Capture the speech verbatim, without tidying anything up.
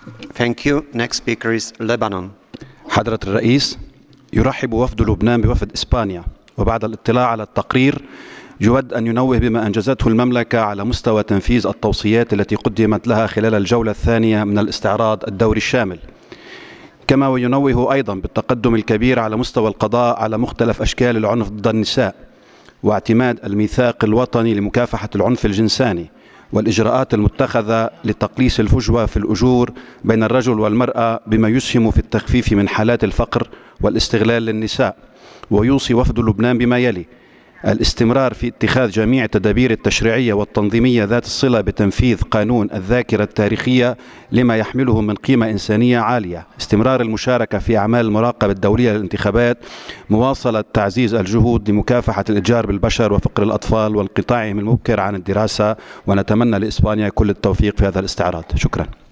Thank you. Next speaker is Lebanon. حضرة الرئيس، يرحب وفد لبنان بوفد إسبانيا، وبعد الاطلاع على التقرير يود أن ينوه بما أنجزته المملكة على مستوى تنفيذ التوصيات التي قدمت لها خلال الجولة الثانية من الاستعراض الدوري الشامل، كما وينوه أيضا بالتقدم الكبير على مستوى القضاء على مختلف أشكال العنف ضد النساء، واعتماد الميثاق الوطني لمكافحة العنف الجنساني، والإجراءات المتخذة لتقليص الفجوة في الأجور بين الرجل والمرأة بما يسهم في التخفيف من حالات الفقر والاستغلال للنساء. ويوصي وفد لبنان بما يلي: الاستمرار في اتخاذ جميع التدابير التشريعية والتنظيمية ذات الصلة بتنفيذ قانون الذاكرة التاريخية لما يحمله من قيمة إنسانية عالية، استمرار المشاركة في أعمال المراقبة الدولية للانتخابات، مواصلة تعزيز الجهود لمكافحة الإتجار بالبشر وفقر الأطفال وانقطاعهم المبكر عن الدراسة. ونتمنى لإسبانيا كل التوفيق في هذا الاستعراض. شكرا.